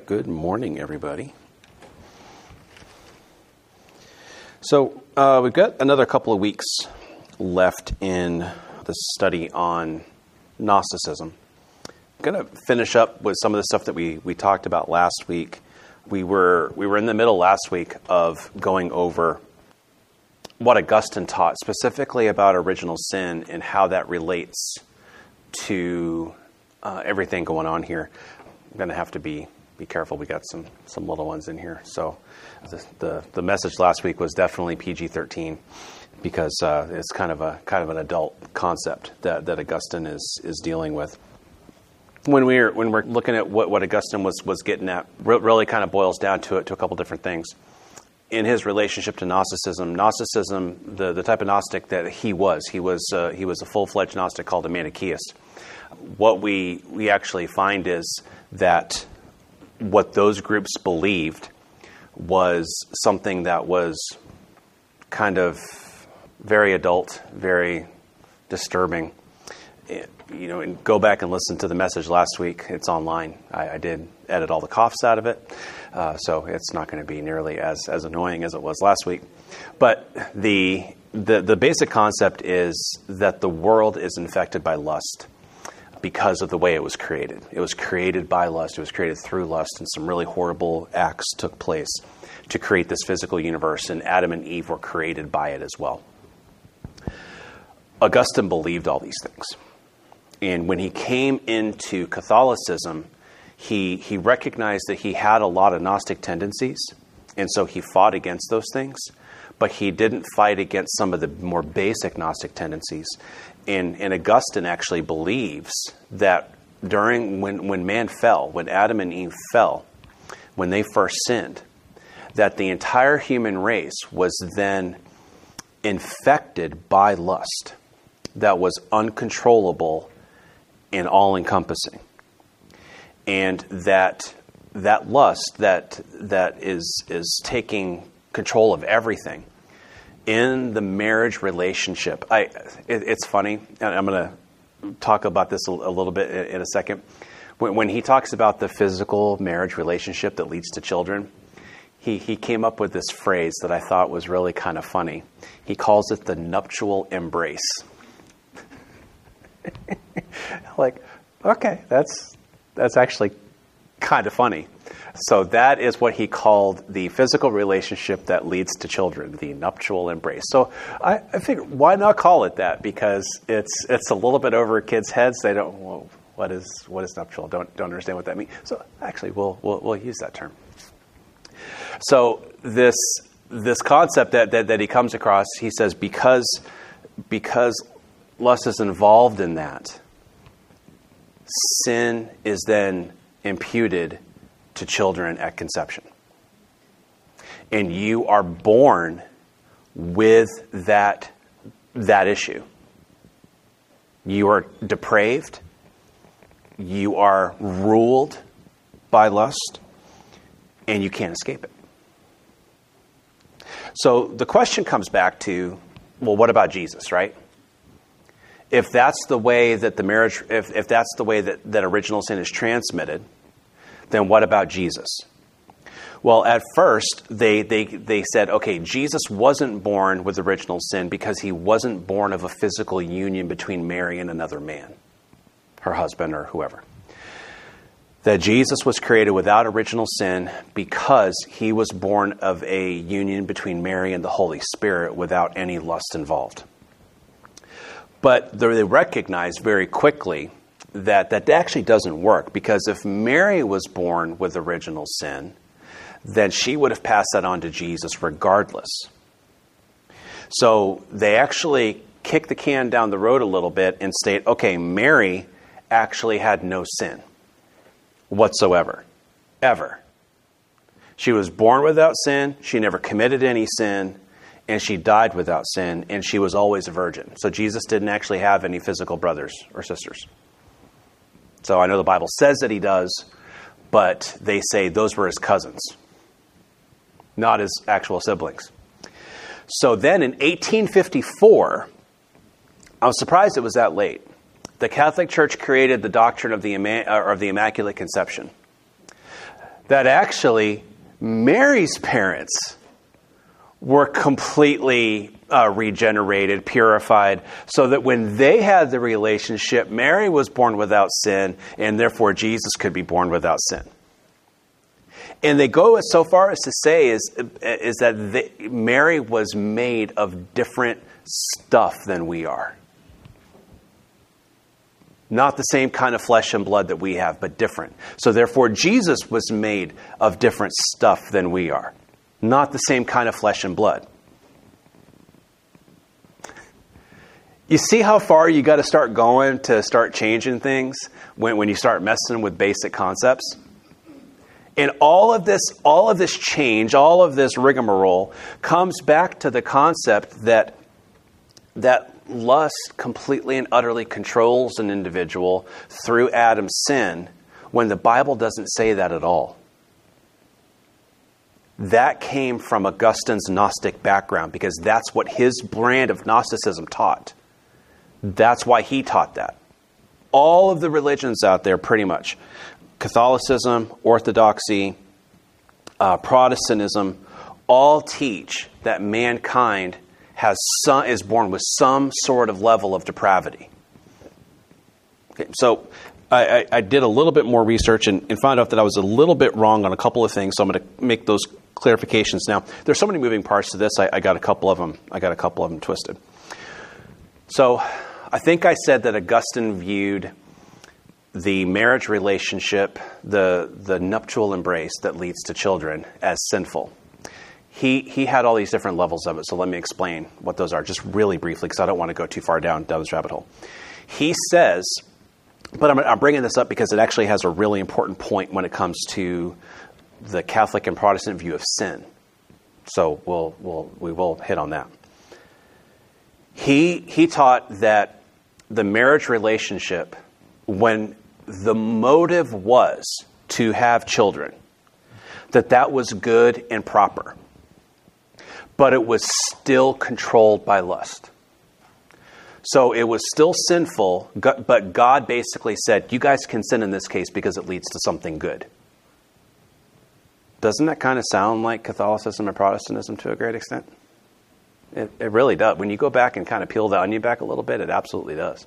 Good morning, everybody. So we've got another couple of weeks left in the study on Gnosticism. I'm going to finish up with some of the stuff that we talked about last week. We were in the middle last week of going over what Augustine taught, specifically about original sin and how that relates to everything going on here. I'm going to have to be careful. We got some little ones in here. So the message last week was definitely PG-13 because it's kind of an adult concept that Augustine is dealing with. When we're looking at what Augustine was getting at, really kind of boils down to a couple different things. In his relationship to Gnosticism, the type of Gnostic that he was a full-fledged Gnostic called a Manichaeist. What we actually find is that what those groups believed was something that was kind of very adult, very disturbing. And go back and listen to the message last week. It's online. I did edit all the coughs out of it, so it's not going to be nearly as annoying as it was last week. But the basic concept is that the world is infected by lust because of the way it was created. It was created by lust. It was created through lust, and some really horrible acts took place to create this physical universe, and Adam and Eve were created by it as well. Augustine believed all these things. And when he came into Catholicism, he recognized that he had a lot of Gnostic tendencies, and so he fought against those things, but he didn't fight against some of the more basic Gnostic tendencies. And Augustine actually believes that when man fell, when Adam and Eve fell, when they first sinned, that the entire human race was then infected by lust that was uncontrollable and all-encompassing. And that lust that is taking control of everything in the marriage relationship. It's funny, and I'm going to talk about this a little bit in a second. When he talks about the physical marriage relationship that leads to children, he came up with this phrase that I thought was really kind of funny. He calls it the nuptial embrace. Like, okay, that's actually kind of funny. So that is what he called the physical relationship that leads to children, the nuptial embrace. So I figured, why not call it that? Because it's a little bit over kids' heads. They don't, well, what is nuptial? Don't understand what that means. So actually, we'll use that term. So this concept that he comes across, he says, because lust is involved in that, sin is then imputed to children at conception. And you are born with that issue. You are depraved. You are ruled by lust, and you can't escape it. So the question comes back to, well, what about Jesus, right? If that's the way that the marriage, if that's the way that original sin is transmitted, then what about Jesus? Well, at first, they said, okay, Jesus wasn't born with original sin because he wasn't born of a physical union between Mary and another man, her husband or whoever. That Jesus was created without original sin because he was born of a union between Mary and the Holy Spirit without any lust involved. But they recognized very quickly that actually doesn't work, because if Mary was born with original sin, then she would have passed that on to Jesus regardless. So they actually kick the can down the road a little bit and state, okay, Mary actually had no sin whatsoever, ever. She was born without sin, she never committed any sin, and she died without sin, and she was always a virgin. So Jesus didn't actually have any physical brothers or sisters. So I know the Bible says that he does, but they say those were his cousins, not his actual siblings. So then in 1854, I was surprised it was that late. The Catholic Church created the doctrine of the Immaculate Conception. that actually Mary's parents were completely regenerated, purified, so that when they had the relationship, Mary was born without sin, and therefore Jesus could be born without sin. And they go so far as to say is that Mary was made of different stuff than we are. Not the same kind of flesh and blood that we have, but different. So therefore Jesus was made of different stuff than we are. Not the same kind of flesh and blood. You see how far you got to start going to start changing things when you start messing with basic concepts? And all of this change, all of this rigmarole comes back to the concept that lust completely and utterly controls an individual through Adam's sin, when the Bible doesn't say that at all. That came from Augustine's Gnostic background, because that's what his brand of Gnosticism taught. That's why he taught that. All of the religions out there, pretty much, Catholicism, Orthodoxy, Protestantism, all teach that mankind is born with some sort of level of depravity. Okay, so I did a little bit more research and found out that I was a little bit wrong on a couple of things. So I'm going to make those clarifications now. There's so many moving parts to this. I got a couple of them twisted. So I think I said that Augustine viewed the marriage relationship, the nuptial embrace that leads to children, as sinful. He had all these different levels of it, so let me explain what those are, just really briefly, because I don't want to go too far down this rabbit hole. He says, but I'm bringing this up because it actually has a really important point when it comes to the Catholic and Protestant view of sin. So we will hit on that. He taught that the marriage relationship, when the motive was to have children, that was good and proper, but it was still controlled by lust. So it was still sinful, but God basically said, you guys can sin in this case because it leads to something good. Doesn't that kind of sound like Catholicism and Protestantism to a great extent? It really does. When you go back and kind of peel the onion back a little bit, it absolutely does.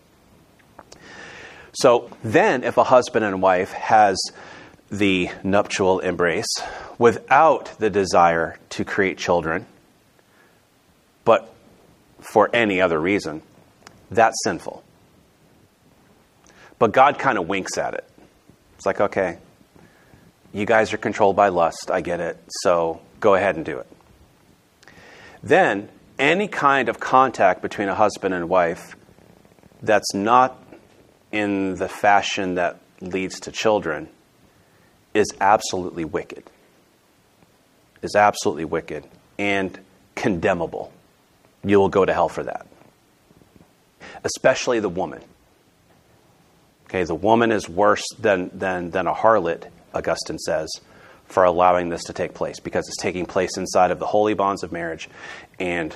So then if a husband and wife has the nuptial embrace without the desire to create children, but for any other reason, that's sinful. But God kind of winks at it. It's like, okay, you guys are controlled by lust. I get it. So go ahead and do it. Then any kind of contact between a husband and wife that's not in the fashion that leads to children is absolutely wicked. Is absolutely wicked and condemnable. You will go to hell for that. Especially the woman. Okay, the woman is worse than a harlot, Augustine says, for allowing this to take place, because it's taking place inside of the holy bonds of marriage, and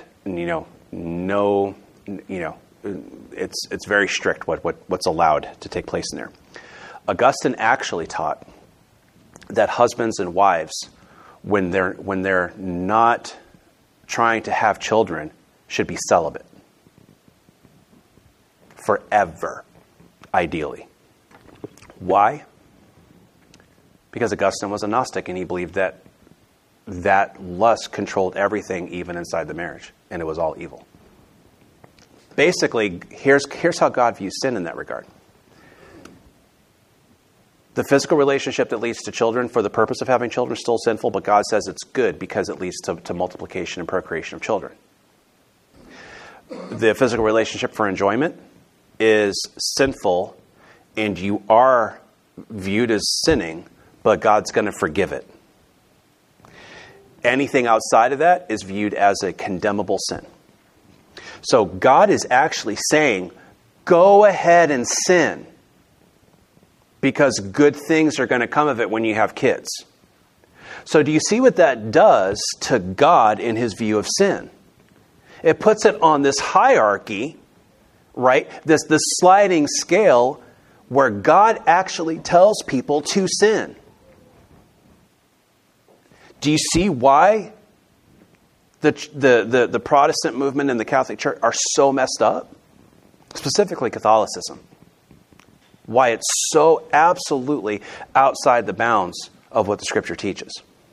it's very strict what's allowed to take place in there. Augustine actually taught that husbands and wives, when they're not trying to have children, should be celibate forever, ideally. Why? Because Augustine was a Gnostic, and he believed that lust controlled everything, even inside the marriage, and it was all evil. Basically, here's how God views sin in that regard. The physical relationship that leads to children for the purpose of having children is still sinful, but God says it's good because it leads to multiplication and procreation of children. The physical relationship for enjoyment is sinful, and you are viewed as sinning, but God's going to forgive it. Anything outside of that is viewed as a condemnable sin. So God is actually saying, go ahead and sin, because good things are going to come of it when you have kids. So do you see what that does to God in his view of sin? It puts it on this hierarchy, right? This sliding scale where God actually tells people to sin. Do you see why the Protestant movement and the Catholic Church are so messed up? Specifically Catholicism. Why it's so absolutely outside the bounds of what the Scripture teaches.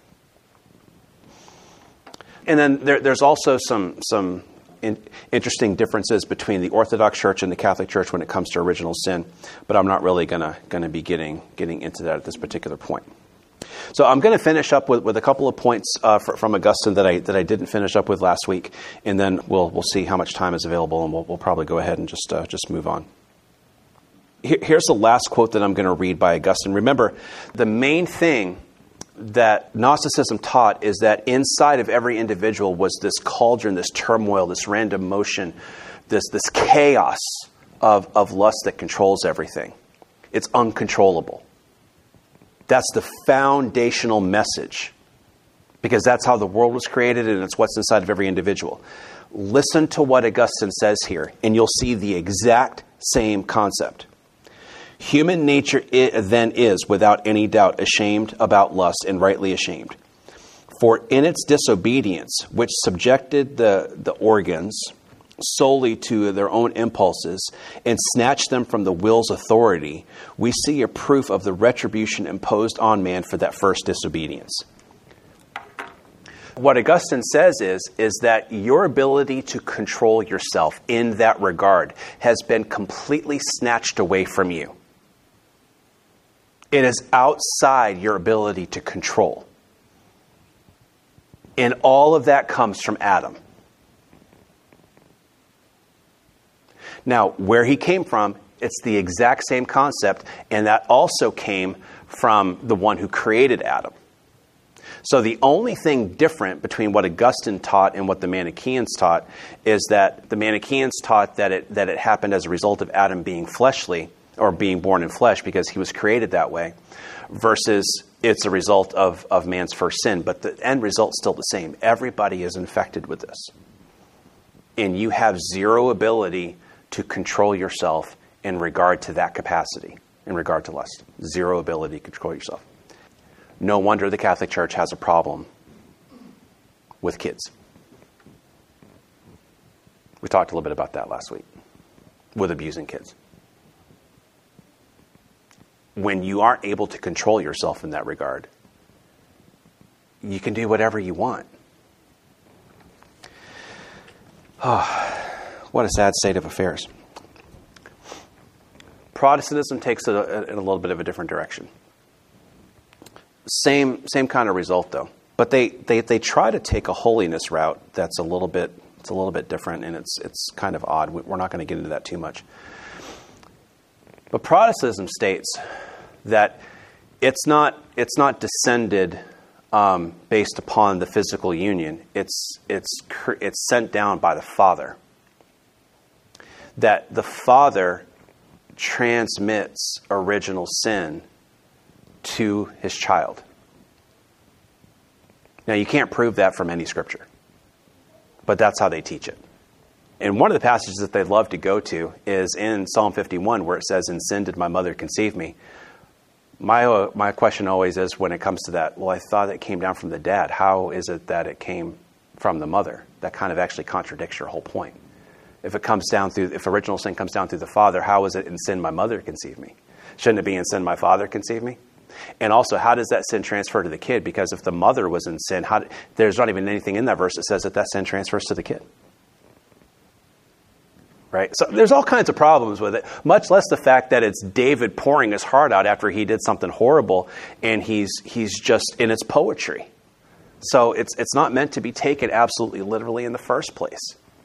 And then there's also some interesting differences between the Orthodox Church and the Catholic Church when it comes to original sin, but I'm not really going to be getting into that at this particular point. So I'm going to finish up with a couple of points from Augustine that I didn't finish up with last week, and then we'll see how much time is available, and we'll probably go ahead and just move on. Here's the last quote that I'm going to read by Augustine. Remember, the main thing that Gnosticism taught is that inside of every individual was this cauldron, this turmoil, this random motion, this chaos of lust that controls everything. It's uncontrollable. That's the foundational message, because that's how the world was created and it's what's inside of every individual. Listen to what Augustine says here, and you'll see the exact same concept. Human nature then is, without any doubt, ashamed about lust, and rightly ashamed. For in its disobedience, which subjected the organs solely to their own impulses and snatched them from the will's authority, we see a proof of the retribution imposed on man for that first disobedience. What Augustine says is that your ability to control yourself in that regard has been completely snatched away from you. It is outside your ability to control. And all of that comes from Adam. Now, where he came from, it's the exact same concept, and that also came from the one who created Adam. So the only thing different between what Augustine taught and what the Manichaeans taught is that the Manichaeans taught that it happened as a result of Adam being fleshly, or being born in flesh because he was created that way, versus it's a result of man's first sin. But the end result's still the same. Everybody is infected with this. And you have zero ability to control yourself in regard to that capacity, in regard to lust. Zero ability to control yourself. No wonder the Catholic Church has a problem with kids. We talked a little bit about that last week, with abusing kids. When you aren't able to control yourself in that regard, you can do whatever you want. Oh, what a sad state of affairs. Protestantism takes it in a little bit of a different direction. Same kind of result, though. But they try to take a holiness route that's a little bit different, and it's kind of odd. We're not going to get into that too much. But Protestantism states that it's not descended based upon the physical union. It's sent down by the Father. That the Father transmits original sin to his child. Now, you can't prove that from any scripture, but that's how they teach it. And one of the passages that they love to go to is in Psalm 51, where it says, "In sin did my mother conceive me." My question always is, when it comes to that, well, I thought it came down from the dad. How is it that it came from the mother? That kind of actually contradicts your whole point. If original sin comes down through the Father, how is it in sin my mother conceived me? Shouldn't it be in sin my father conceived me? And also, how does that sin transfer to the kid? Because if the mother was in sin, there's not even anything in that verse that says that sin transfers to the kid. Right? So there's all kinds of problems with it, much less the fact that it's David pouring his heart out after he did something horrible, and he's just in its poetry. So it's not meant to be taken absolutely literally in the first place.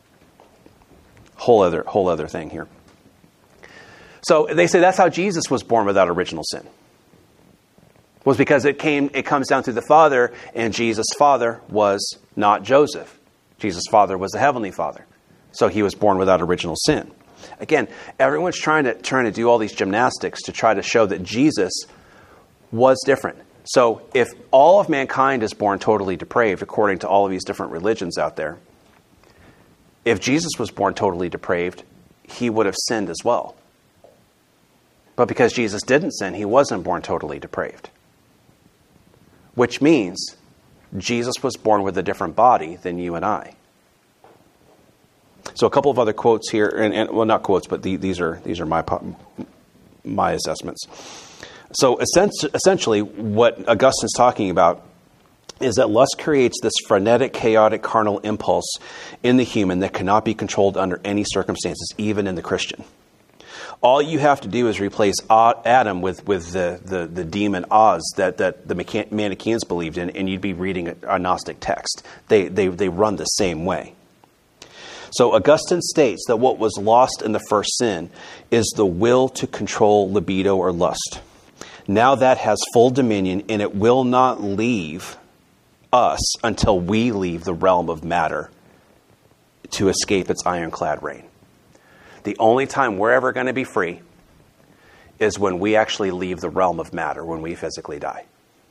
Whole other thing here. So they say that's how Jesus was born without original sin. Was because it comes down through the Father, and Jesus' father was not Joseph. Jesus' father was the Heavenly Father. So he was born without original sin. Again, everyone's trying to do all these gymnastics to try to show that Jesus was different. So if all of mankind is born totally depraved, according to all of these different religions out there, if Jesus was born totally depraved, he would have sinned as well. But because Jesus didn't sin, he wasn't born totally depraved. Which means Jesus was born with a different body than you and I. So a couple of other quotes here, and well, not quotes, but these are my assessments. So essentially, what Augustine's talking about is that lust creates this frenetic, chaotic, carnal impulse in the human that cannot be controlled under any circumstances, even in the Christian. All you have to do is replace Adam with the demon Oz that the Manichaeans believed in, and you'd be reading a Gnostic text. They run the same way. So Augustine states that what was lost in the first sin is the will to control libido or lust. Now that has full dominion, and it will not leave us until we leave the realm of matter to escape its ironclad reign. The only time we're ever going to be free is when we actually leave the realm of matter, when we physically die.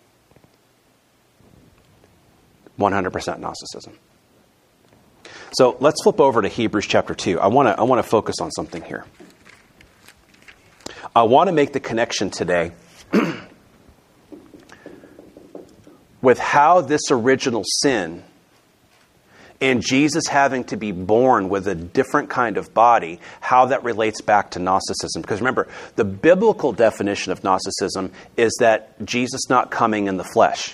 100% Gnosticism. So let's flip over to Hebrews chapter 2. I want to focus on something here. I want to make the connection today with how this original sin and Jesus having to be born with a different kind of body, how that relates back to Gnosticism. Because remember, the biblical definition of Gnosticism is that Jesus not coming in the flesh.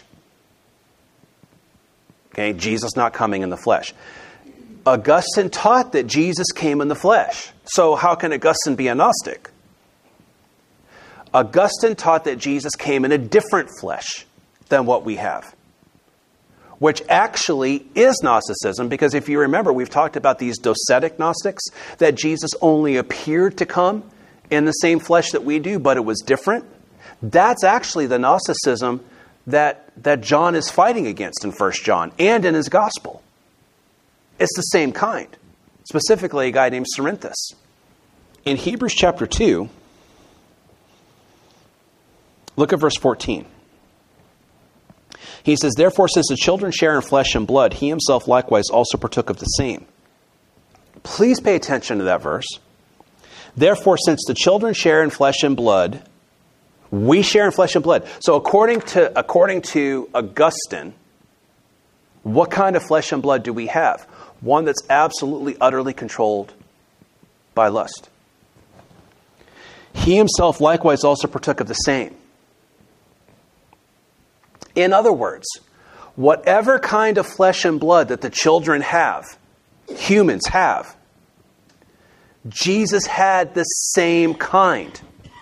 Okay, Jesus not coming in the flesh. Augustine taught that Jesus came in the flesh. So how can Augustine be a Gnostic? Augustine taught that Jesus came in a different flesh than what we have, which actually is Gnosticism, because if you remember, we've talked about these docetic Gnostics, that Jesus only appeared to come in the same flesh that we do, but it was different. That's actually the Gnosticism that John is fighting against in 1 John and in his gospel. It's the same kind. Specifically, a guy named Cerinthus. In Hebrews chapter 2, look at verse 14. He says, "Therefore, since the children share in flesh and blood, he himself likewise also partook of the same." Please pay attention to that verse. Therefore, since the children share in flesh and blood, we share in flesh and blood. So according to Augustine, what kind of flesh and blood do we have? One that's absolutely, utterly controlled by lust. He himself likewise also partook of the same. In other words, whatever kind of flesh and blood that the children have, humans have, Jesus had the same kind.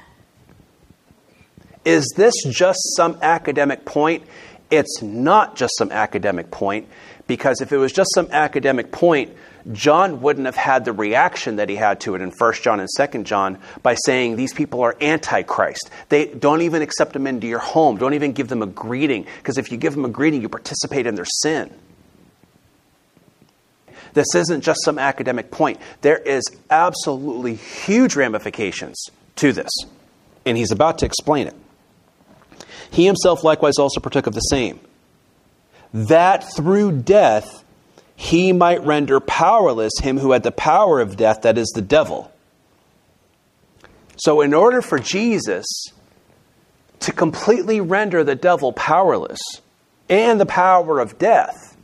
Is this just some academic point? It's not just some academic point, because if it was just some academic point, John wouldn't have had the reaction that he had to it in 1 John and 2 John by saying these people are antichrist. They don't even accept them into your home. Don't even give them a greeting, because if you give them a greeting, you participate in their sin. This isn't just some academic point. There is absolutely huge ramifications to this, and he's about to explain it. He himself likewise also partook of the same, that through death he might render powerless him who had the power of death, that is the devil. So in order for Jesus to completely render the devil powerless and the power of death,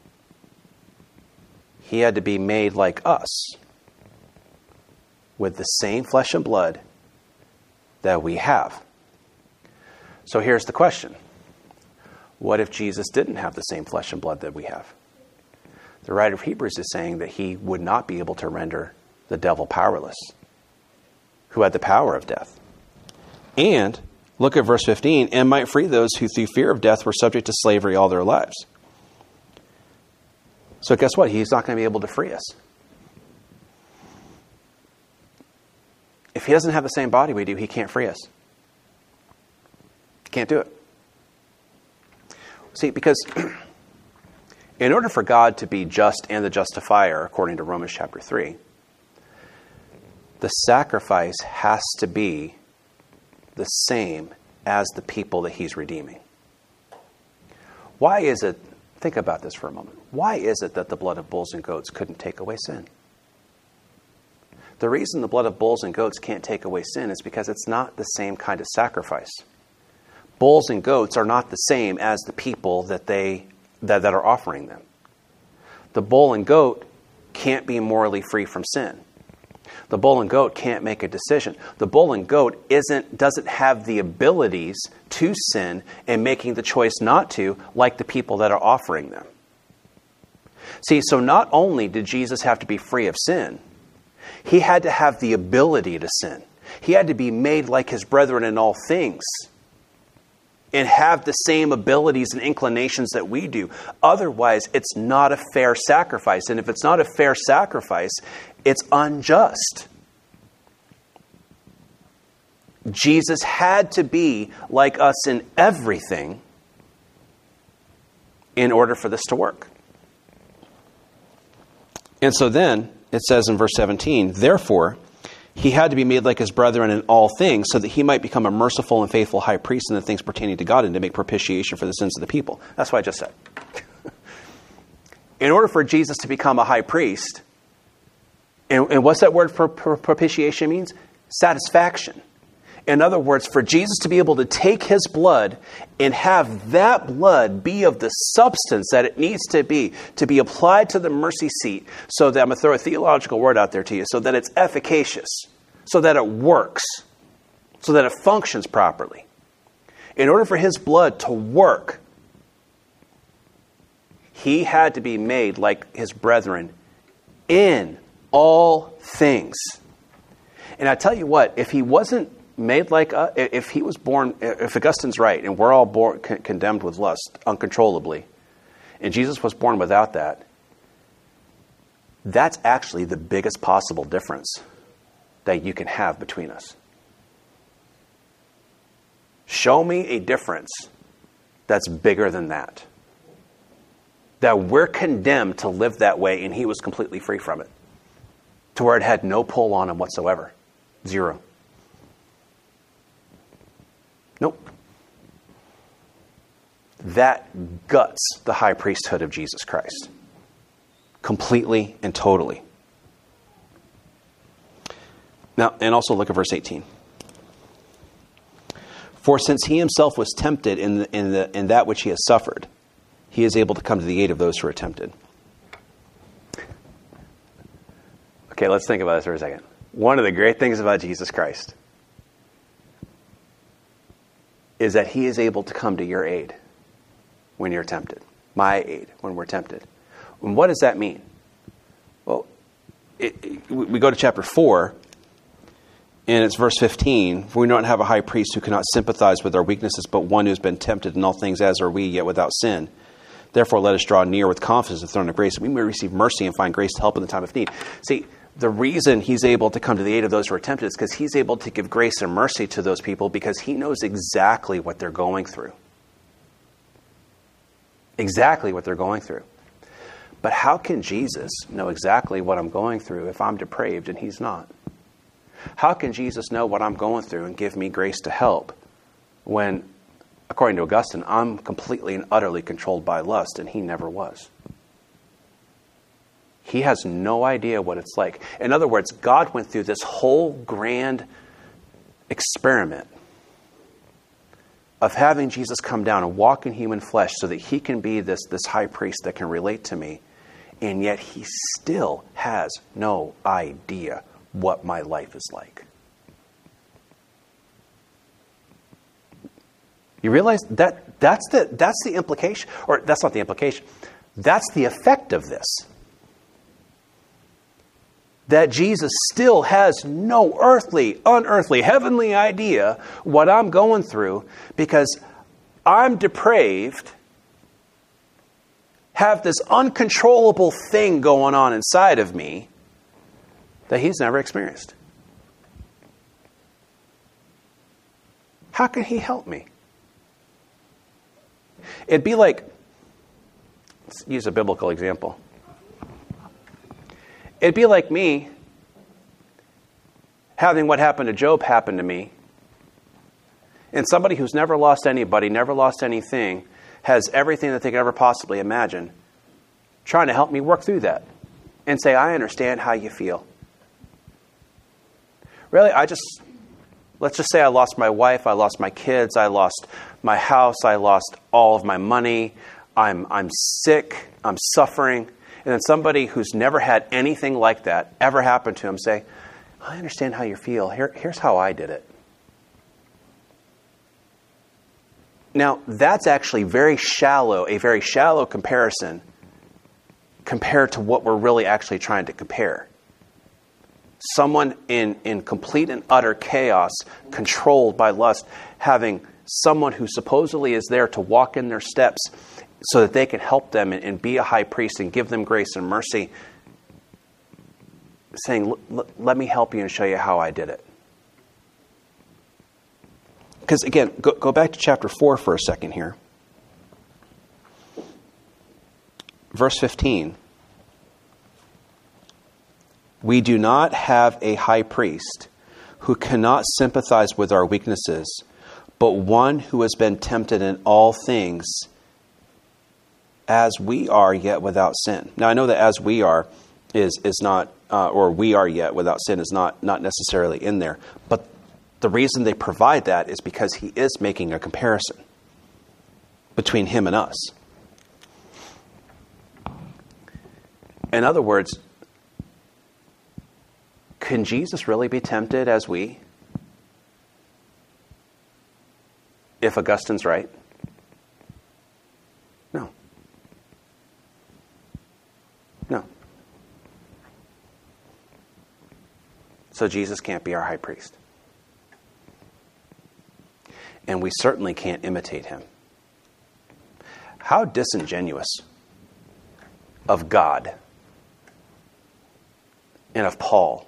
he had to be made like us, with the same flesh and blood that we have. So here's the question. What if Jesus didn't have the same flesh and blood that we have? The writer of Hebrews is saying that he would not be able to render the devil powerless, who had the power of death. And, look at verse 15, and might free those who through fear of death were subject to slavery all their lives. So guess what? He's not going to be able to free us. If he doesn't have the same body we do, he can't free us. Can't do it. See, because in order for God to be just and the justifier, according to Romans chapter 3, the sacrifice has to be the same as the people that he's redeeming. Why is it, think about this for a moment, why is it that the blood of bulls and goats couldn't take away sin? The reason the blood of bulls and goats can't take away sin is because it's not the same kind of sacrifice. Bulls and goats are not the same as the people that they that are offering them. The bull and goat can't be morally free from sin. The bull and goat can't make a decision. The bull and goat doesn't have the abilities to sin and making the choice not to, like the people that are offering them. See, so not only did Jesus have to be free of sin, he had to have the ability to sin. He had to be made like his brethren in all things and have the same abilities and inclinations that we do. Otherwise, it's not a fair sacrifice. And if it's not a fair sacrifice, it's unjust. Jesus had to be like us in everything in order for this to work. And so then, it says in verse 17, therefore, he had to be made like his brethren in all things so that he might become a merciful and faithful high priest in the things pertaining to God and to make propitiation for the sins of the people. That's what I just said. In order for Jesus to become a high priest, and what's that word for propitiation means? Satisfaction. In other words, for Jesus to be able to take his blood and have that blood be of the substance that it needs to be applied to the mercy seat, so that I'm going to throw a theological word out there to you, so that it's efficacious, so that it works, so that it functions properly. In order for his blood to work, he had to be made like his brethren in all things. And I tell you what, if he wasn't made like if he was born, if Augustine's right, and we're all born condemned with lust uncontrollably, and Jesus was born without that, that's actually the biggest possible difference that you can have between us. Show me a difference that's bigger than that. That we're condemned to live that way, and he was completely free from it. To where it had no pull on him whatsoever. Zero. Nope. That guts the high priesthood of Jesus Christ. Completely and totally. Now, and also look at verse 18. For since he himself was tempted in that which he has suffered, he is able to come to the aid of those who are tempted. Okay, let's think about this for a second. One of the great things about Jesus Christ is that he is able to come to your aid when you're tempted. My aid when we're tempted. And what does that mean? Well, we go to chapter 4, and it's verse 15. For we don't have a high priest who cannot sympathize with our weaknesses, but one who has been tempted in all things as are we, yet without sin. Therefore, let us draw near with confidence to the throne of grace, that we may receive mercy and find grace to help in the time of need. See, the reason he's able to come to the aid of those who are tempted is because he's able to give grace and mercy to those people because he knows exactly what they're going through. Exactly what they're going through. But how can Jesus know exactly what I'm going through if I'm depraved and he's not? How can Jesus know what I'm going through and give me grace to help when, according to Augustine, I'm completely and utterly controlled by lust and he never was? He has no idea what it's like. In other words, God went through this whole grand experiment of having Jesus come down and walk in human flesh so that he can be this high priest that can relate to me. And yet he still has no idea what my life is like. You realize that's the implication, or that's not the implication. That's the effect of this. That Jesus still has no unearthly, heavenly idea what I'm going through because I'm depraved, have this uncontrollable thing going on inside of me that he's never experienced. How can he help me? It'd be like, let's use a biblical example. It'd be like me having what happened to Job happen to me, and somebody who's never lost anybody, never lost anything, has everything that they could ever possibly imagine, trying to help me work through that and say, I understand how you feel. Really, let's just say I lost my wife, I lost my kids, I lost my house, I lost all of my money, I'm sick, I'm suffering, and then somebody who's never had anything like that ever happen to him say, I understand how you feel. Here's how I did it. Now, that's actually a very shallow comparison compared to what we're really actually trying to compare. Someone in complete and utter chaos, controlled by lust, having someone who supposedly is there to walk in their steps so that they can help them and be a high priest and give them grace and mercy, saying, let me help you and show you how I did it. Because again, go back to chapter 4 for a second here. Verse 15. We do not have a high priest who cannot sympathize with our weaknesses, but one who has been tempted in all things as we are, yet without sin. Now, I know that as we are is not, or we are yet without sin is not necessarily in there. But the reason they provide that is because he is making a comparison between him and us. In other words, can Jesus really be tempted as we? If Augustine's right? No. No. So Jesus can't be our high priest. And we certainly can't imitate him. How disingenuous of God and of Paul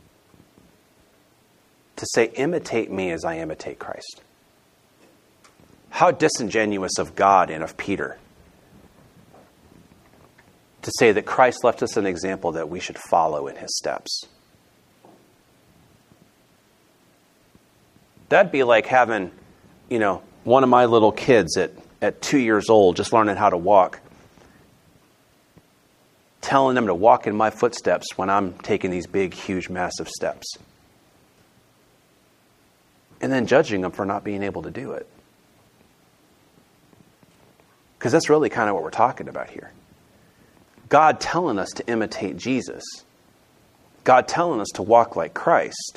to say, imitate me as I imitate Christ. How disingenuous of God and of Peter to say that Christ left us an example that we should follow in his steps. That'd be like having, one of my little kids at 2 years old, just learning how to walk, telling them to walk in my footsteps when I'm taking these big, huge, massive steps. And then judging them for not being able to do it. Because that's really kind of what we're talking about here. God telling us to imitate Jesus. God telling us to walk like Christ.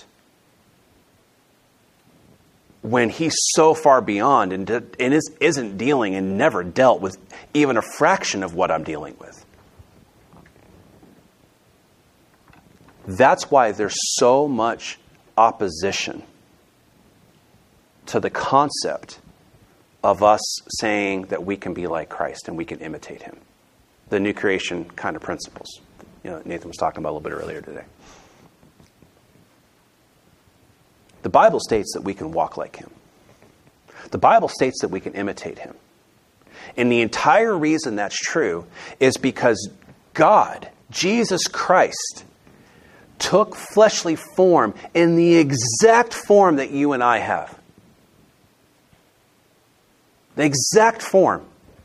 When he's so far beyond and isn't dealing and never dealt with even a fraction of what I'm dealing with. That's why there's so much opposition to the concept of us saying that we can be like Christ and we can imitate him. The new creation kind of principles. Nathan was talking about a little bit earlier today. The Bible states that we can walk like him. The Bible states that we can imitate him. And the entire reason that's true is because God, Jesus Christ, took fleshly form in the exact form that you and I have. The exact form.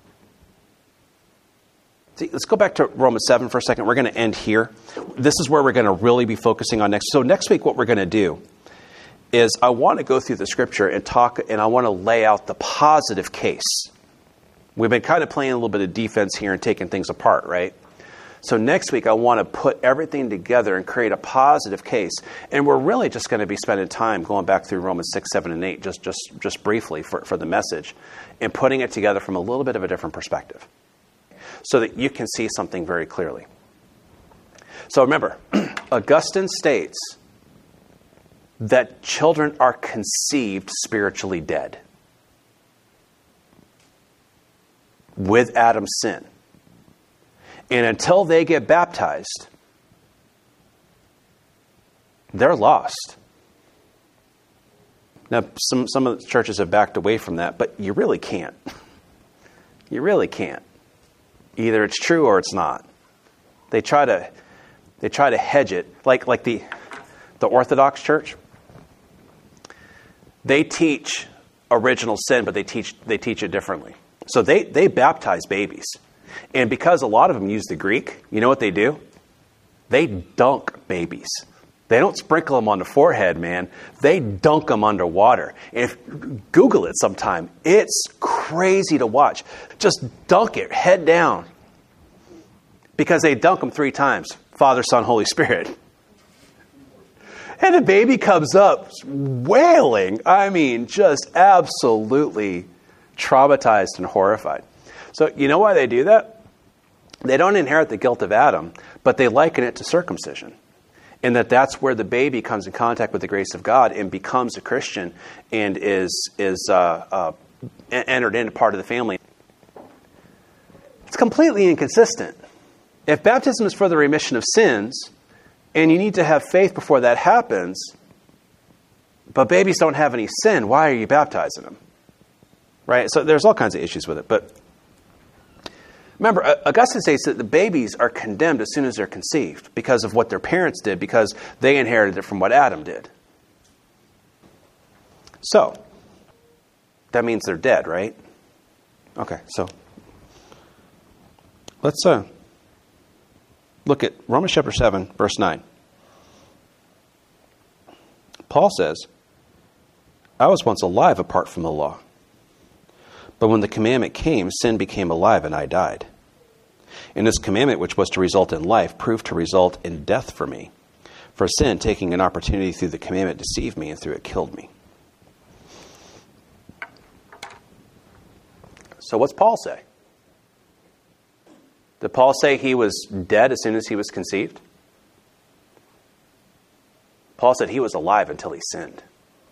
See, let's go back to Romans 7 for a second. We're going to end here. This is where we're going to really be focusing on next. So next week what we're going to do is I want to go through the scripture and talk, and I want to lay out the positive case. We've been kind of playing a little bit of defense here and taking things apart, right? So next week I want to put everything together and create a positive case. And we're really just going to be spending time going back through Romans 6, 7, and 8, just briefly for the message, and putting it together from a little bit of a different perspective so that you can see something very clearly. So remember, Augustine states that children are conceived spiritually dead with Adam's sin. And until they get baptized, they're lost. Now, some of the churches have backed away from that, but you really can't. You really can't. Either it's true or it's not. They try to hedge it, like the Orthodox Church. They teach original sin, but they teach it differently. So they baptize babies. And because a lot of them use the Greek, you know what they do? They dunk babies. They don't sprinkle them on the forehead, man. They dunk them underwater. If Google it sometime, it's crazy to watch. Just dunk it head down. Because they dunk them 3 times. Father, Son, Holy Spirit. And the baby comes up wailing. I mean, just absolutely traumatized and horrified. So you know why they do that? They don't inherit the guilt of Adam, but they liken it to circumcision. And that's where the baby comes in contact with the grace of God and becomes a Christian and is entered into part of the family. It's completely inconsistent. If baptism is for the remission of sins, and you need to have faith before that happens, but babies don't have any sin, why are you baptizing them? Right? So there's all kinds of issues with it. But remember, Augustine states that the babies are condemned as soon as they're conceived because of what their parents did, because they inherited it from what Adam did. So, that means they're dead, right? Okay, so let's look at Romans chapter 7, verse 9. Paul says, I was once alive apart from the law. But when the commandment came, sin became alive and I died. And this commandment, which was to result in life, proved to result in death for me. For sin, taking an opportunity through the commandment, deceived me, and through it killed me. So what's Paul say? Did Paul say he was dead as soon as he was conceived? Paul said he was alive until he sinned.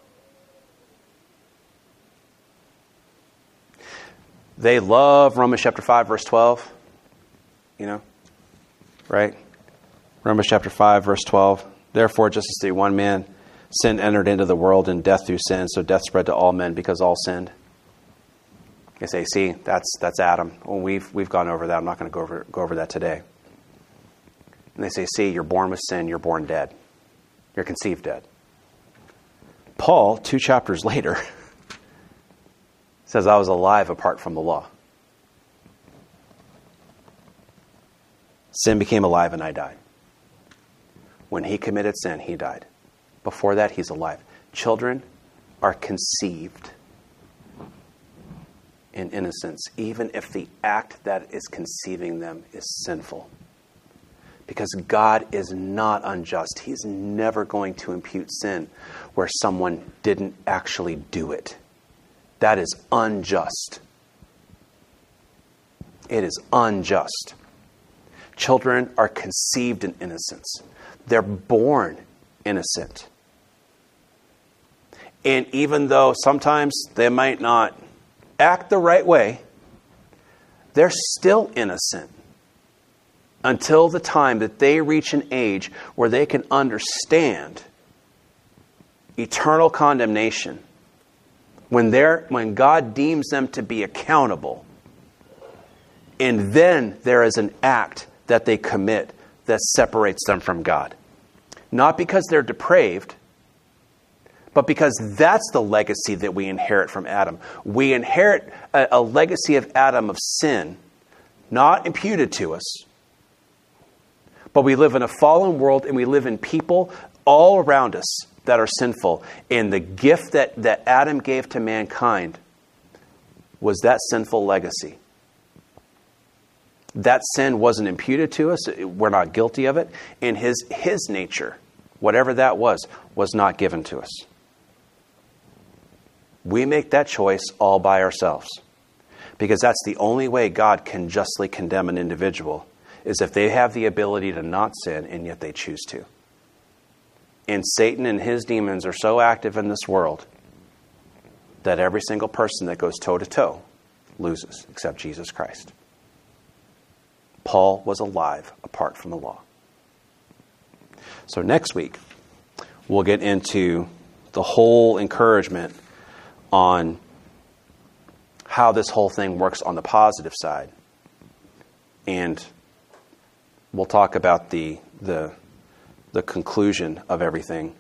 They love Romans chapter 5, verse 12. You know, right? Romans chapter 5, verse 12. Therefore, just as through one man sin entered into the world, and death through sin, so death spread to all men because all sinned. They say, see, that's Adam. Well, we've gone over that. I'm not going to go over that today. And they say, see, you're born with sin, you're born dead. You're conceived dead. Paul, 2 chapters later, says, I was alive apart from the law. Sin became alive and I died. When he committed sin, he died. Before that, he's alive. Children are conceived in innocence, even if the act that is conceiving them is sinful. Because God is not unjust. He's never going to impute sin where someone didn't actually do it. That is unjust. It is unjust. Children are conceived in innocence. They're born innocent. And even though sometimes they might not act the right way, they're still innocent until the time that they reach an age where they can understand eternal condemnation. When God deems them to be accountable, and then there is an act that they commit that separates them from God. Not because they're depraved, but because that's the legacy that we inherit from Adam. We inherit a legacy of Adam of sin, not imputed to us. But we live in a fallen world and we live in people all around us that are sinful. And the gift that Adam gave to mankind was that sinful legacy. That sin wasn't imputed to us. We're not guilty of it. And his nature, whatever that was not given to us. We make that choice all by ourselves. Because that's the only way God can justly condemn an individual, is if they have the ability to not sin and yet they choose to. And Satan and his demons are so active in this world that every single person that goes toe-to-toe loses, except Jesus Christ. Paul was alive apart from the law. So next week, we'll get into the whole encouragement on how this whole thing works on the positive side. And we'll talk about the conclusion of everything